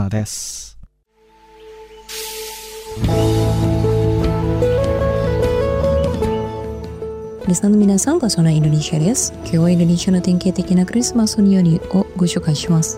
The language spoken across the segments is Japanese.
です。 リスナーの皆さん、パーソナインドネシアです。今日はインドネシアの典型的なクリスマスの料理をご紹介します。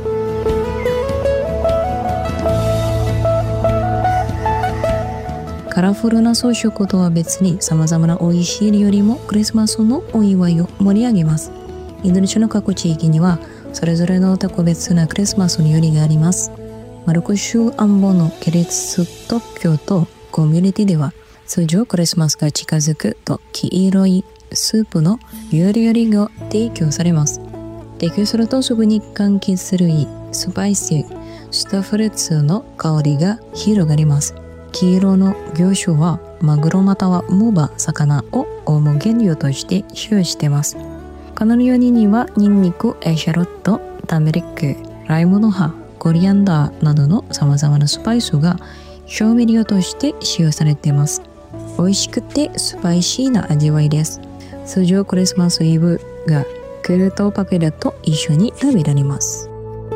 カラフルな装飾とは別に様々な美味しい料理もクリスマスのお祝いを盛り上げます。インドネシアの各地域にはそれぞれの特別なクリスマスの料理があります。マルコ州安保の系列特許とコミュニティでは、通常クリスマスが近づくと黄色いスープの料理が提供されます。提供するとすぐに柑橘類、スパイシー、スターフルーツの香りが広がります。黄色の業種はマグロまたはムーバ、魚を主原料として使用しています。この料理にはニンニク、エシャロット、ターメリック、ライムの葉、コリアンダーなどの様々なスパイスが調味料として使用されています。美味しくてスパイシーな味わいです。通常クリスマスイブが来るとパフェだと一緒に食べられます。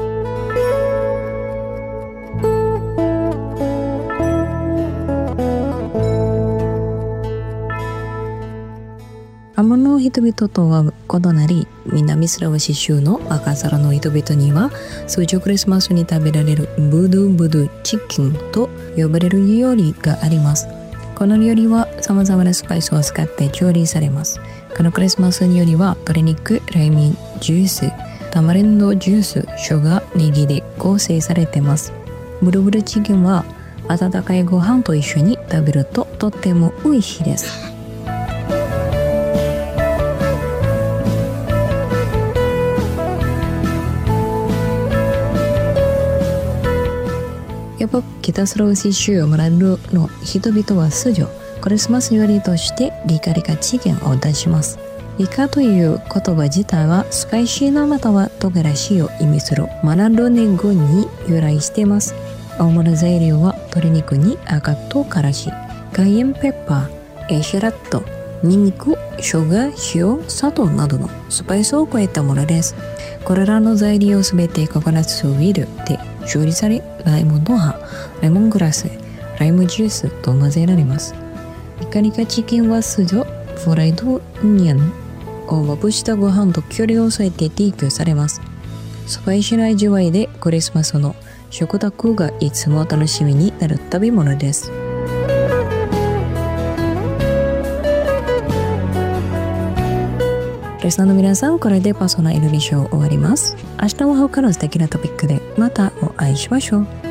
アモの人々とは異なり、南スラワシ州の赤皿の人々には通常クリスマスに食べられるブドゥチキンと呼ばれる料理があります。この料理は様々なスパイスを使って調理されます。このクリスマス料理は鶏肉、ライムジュース、タマリンドジュース、生姜、ネギで構成されています。ブルチキンは温かいご飯と一緒に食べるととっても美味しいです。やっぱ北スラワシ州マラルの人々は通常クリスマス料理としてリカチキンを出します。リカという言葉自体はスパイシーなまたは唐辛子を意味するマラルネ語に由来しています。主な材料は鶏肉に赤唐辛子、カイエンペッパー、エシャラット、ニンニク、生姜、塩、砂糖などのスパイスを加えたものです。これらの材料をすべてココナッツオイルで調理され、ライムの葉、レモングラス、ライムジュースと混ぜられます。リカチキンは通常フライドオニオンをまぶしたご飯と距離を添えて提供されます。スパイシーな味わいでクリスマスの食卓がいつも楽しみになる食べ物です。リスナーの皆さん、これでパーソナルインドネシアを終わります。明日は他の素敵なトピックでまたお会いしましょう。